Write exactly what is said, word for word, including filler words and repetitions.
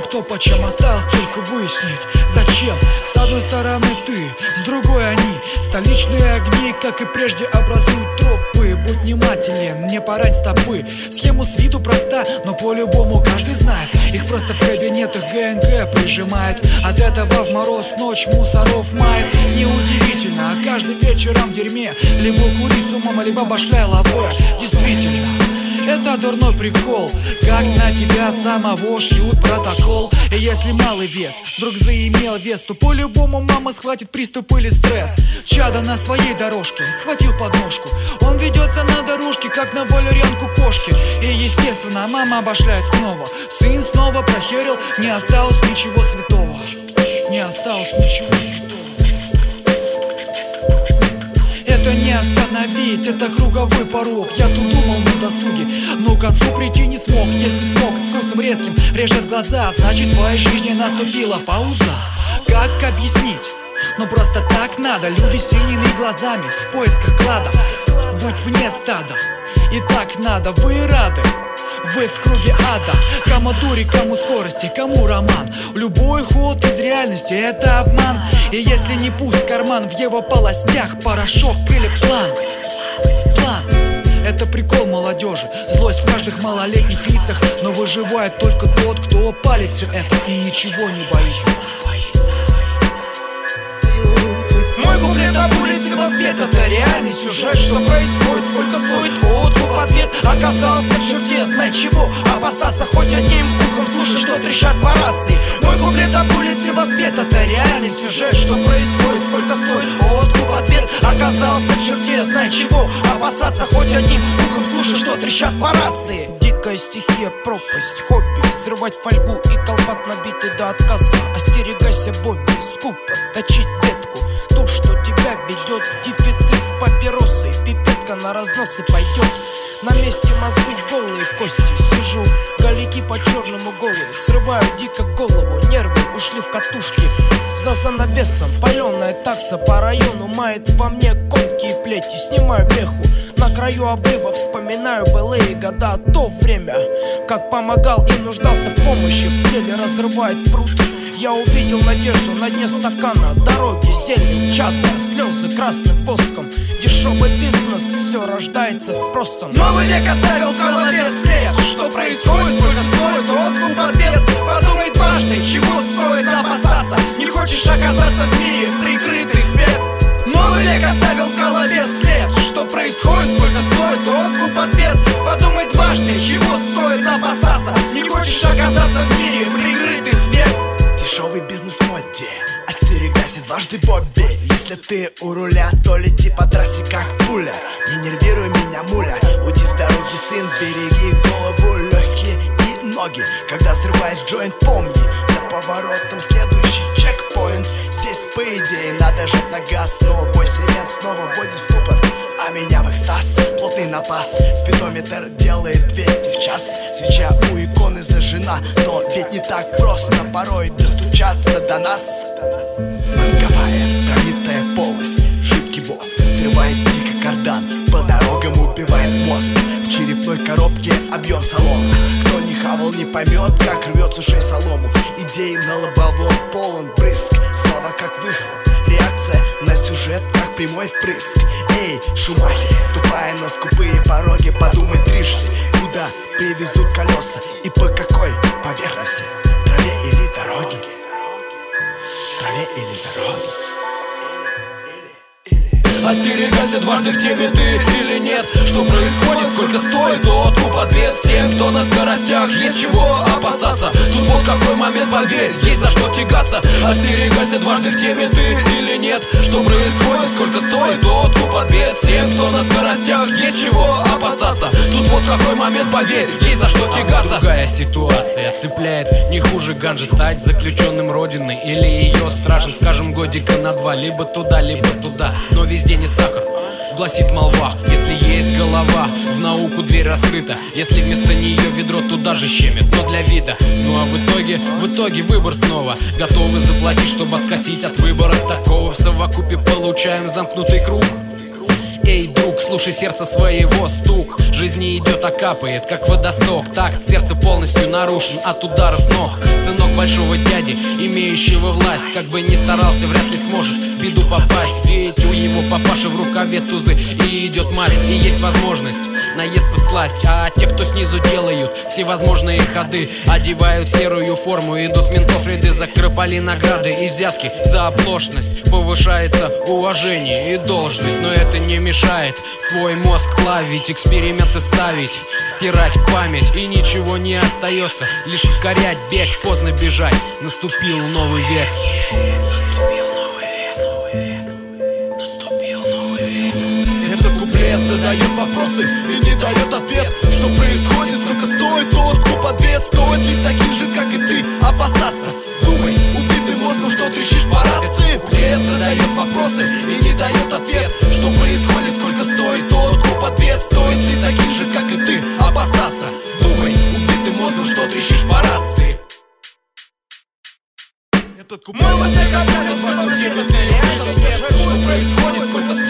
кто почем, осталось только выяснить, зачем. С одной стороны ты, с другой они. Столичные огни, как и прежде, образуют тропы. Будь внимателен, не порать стопы. Схему с виду проста, но по-любому каждый знает. Их просто в кабинетах ГНК прижимает. От этого в мороз ночь мусоров мает. Неудивительно, а каждый вечером в дерьме. Либо кури с умом, либо башляй лаве. Действительно, это дурной прикол, как на тебя самого шьют протокол. И если малый вес вдруг заимел вес, то по-любому мама схватит приступ или стресс. Чадо на своей дорожке схватил подножку. Он ведется на дорожке, как на валерьянку кошки. И естественно мама обошляет снова. Сын снова прохерил, не осталось ничего святого. Не осталось ничего святого. Это не остановить, это круговой порог. Я тут думал на досуге, но к концу прийти не смог. Если смог, с вкусом резким режет глаза, значит в твоей жизни наступила пауза. Как объяснить? Ну просто так надо. Люди с синими глазами в поисках клада. Будь вне стада, и так надо, вы рады. Вы в круге ада. Кому дури, кому скорости, кому роман. Любой ход из реальности — это обман. И если не пусть карман, в его полостях порошок или план. План — это прикол молодежи. Злость в каждых малолетних лицах. Но выживает только тот, кто палит все это и ничего не боится. Мой куплет об улице Москвет — это реальный сюжет. Что происходит, сколько стоит откуп, ответ. Оказался в черте, знай чего опасаться. Хоть одним ухом слушай, что трещат по рации. Мой куплет об улице Москвет — это реальный сюжет. Что происходит, сколько стоит откуп, ответ. Оказался в черте, знай чего опасаться. Хоть одним ухом слушай, что трещат по рации. Дикая стихия, пропасть, хобби. Срывать фольгу и колпак набитый до отказа. Остерегайся, Бобби, скупо точить ветку. То, что тебя ведет, дефицит с папиросой. Пипетка на разносы пойдет. На месте мозгу в голые кости. Сижу, галики по черному голые. Срываю дико голову, нервы ушли в катушки. За занавесом паленая такса по району мает во мне конки и плети. Снимаю меху на краю обрыва, вспоминаю былые года. То время, как помогал и нуждался в помощи. В теле разрывает пруд. Я увидел надежду на дне стакана. Дороги, зелень, чата, слезы красным воском. Дешевый бизнес, все рождается спросом. Новый век оставил в голове след. Что происходит, сколько стоит откуп, ответ. Подумай дважды, чего стоит опасаться. Не хочешь оказаться в мире, прикрытый век. Новый век оставил в голове след. Что происходит, сколько стоит откуп, ответ. Подумай дважды, чего стоит опасаться. Не хочешь оказаться в мире, прикрытый век. Дешевый бизнес в моде, остерегайся дважды, Бобби. Если ты у руля, то лети по трассе как пуля. Не нервируй меня, муля. Уйди с дороги, сын, береги голову, легкие и ноги. Когда взрываешь джойнт, помни, за поворотом следующий чекпоинт. Здесь по идее надо жать на газ, но бой сирен снова вводит в ступор. А меня в экстаз, плотный напас. Спидометр делает двести в час. Свеча у иконы зажжена, но ведь не так просто порой достучаться до нас. Мозговая пробитая полость, жидкий воск срывает дико кардан. По дорогам убивает мост. В черепной коробке объем солома. Кто не хавал, не поймет, как рвет с ушей солому. Идеи на лобовом полон брызг. Слова как выхлоп, реакция на сюжет как прямой впрыск. Эй, Шумахер, ступая на скупые пороги, подумай трижды, куда привезут колеса и по какой поверхности. Траве или дороге? Траве или дороге? Остерегайся дважды, в теме ты или нет. Что происходит, сколько стоит откуп, ответ. Всем, кто на скоростях, есть чего опасаться. Тут вот какой момент, поверь, есть за что тягаться. Остерегайся дважды, в теме ты или нет. Что происходит, сколько стоит откуп, ответ. Всем, кто на скоростях, есть чего опасаться. Тут вот какой момент, поверь, есть за что тягаться. Другая ситуация цепляет не хуже ганжи. Стать заключенным родины или ее стражем, скажем, годика на два. Либо туда, либо туда, но везде не сахар, гласит молва. Если есть голова, в науку дверь раскрыта. Если вместо нее ведро, туда же щемит, но для вида. Ну а в итоге, в итоге выбор снова. Готовы заплатить, чтобы откосить от выбора такого. В совокупе получаем замкнутый круг. Эй, друг, друг, слушай сердце своего стук. Жизнь не идет, а капает, как водосток. Такт сердца полностью нарушен от ударов ног. Сынок большого дяди, имеющего власть, как бы ни старался, вряд ли сможет в беду попасть. Ведь у его папаши в рукаве тузы и идет масть. И есть возможность наесться всласть. А те, кто снизу делают всевозможные ходы, одевают серую форму, идут в ментов ряды, закрыпали награды и взятки за оплошность. Повышается уважение и должность, но это не мешает свой мозг плавить, эксперименты ставить, стирать память, и ничего не остается, лишь ускорять бег. Поздно бежать, наступил новый век. Наступил новый век. Наступил новый век. Этот куплет задает вопросы и не дает ответ. Что происходит, сколько стоит тот клуб ответ? Стоит ли таких же, как и ты, опасаться? Думай, убитый мозгом, что трещишь по рации. Куплет задает вопросы и не дает ответ. Что происходит, сколько стоит тот клуб ответ? Стоит ли таких же, как и ты, опасаться? Думай, убитый мозгом, что трещишь по рации. Этот куплет задает вопросы и не дает ответ. Что происходит, сколько стоит